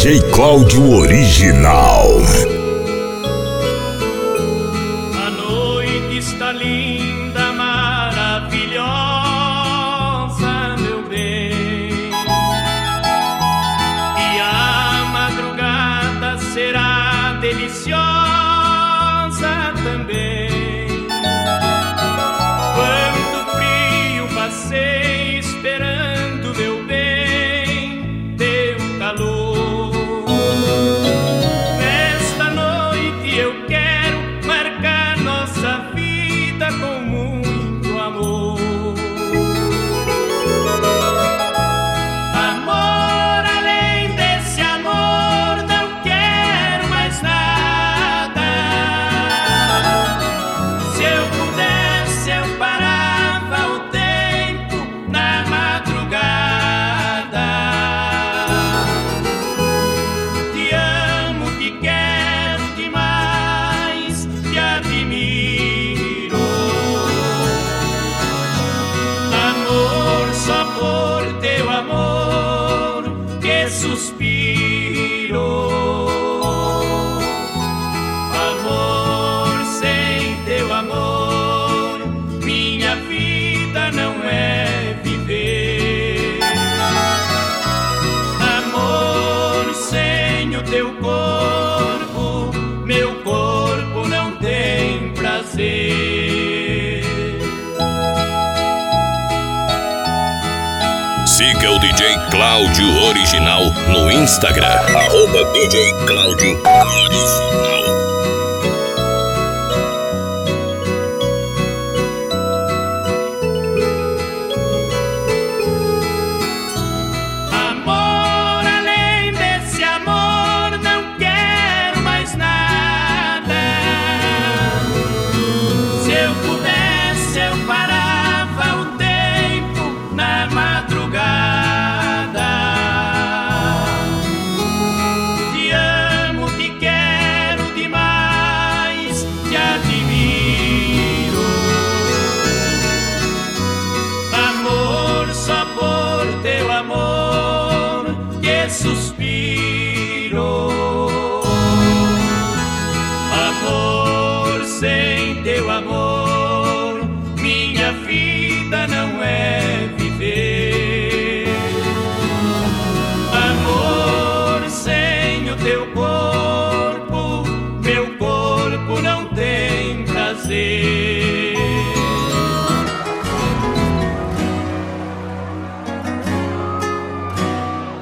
DJ Cláudio Original. A noite está linda, maravilhosa, meu bem, e a madrugada será deliciosa também. Quanto frio passei esperando, meu bem, teu calor. Nesta noite eu quero marcar nossa vida com muito amor. Amor, além desse amor, não quero mais nada. Se eu pudesse, eu parava o tempo na madrugada. Te amo, te quero demais, te admiro. Amor, só por teu amor que suspiro. Amor, sem teu amor, minha vida não é viver. Amor, sem o teu corpo, meu corpo não tem prazer. Siga o DJ Cláudio Original no Instagram, @DJ Cláudio Original. Amor, além desse amor, não quero mais nada. Se eu pudesse, eu parava o tempo na madrugada. Te amo, te quero demais, te admiro. Amor, só por teu amor que suspiro. Amor, sem teu amor, minha vida não é viver. Amor, sem o teu corpo, meu corpo não tem prazer.